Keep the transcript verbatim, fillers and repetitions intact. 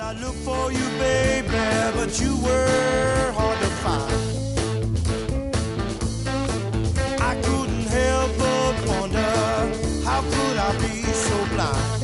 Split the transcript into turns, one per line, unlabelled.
I looked for you, baby, but you were hard to find. I couldn't help but wonder, how could I be so blind?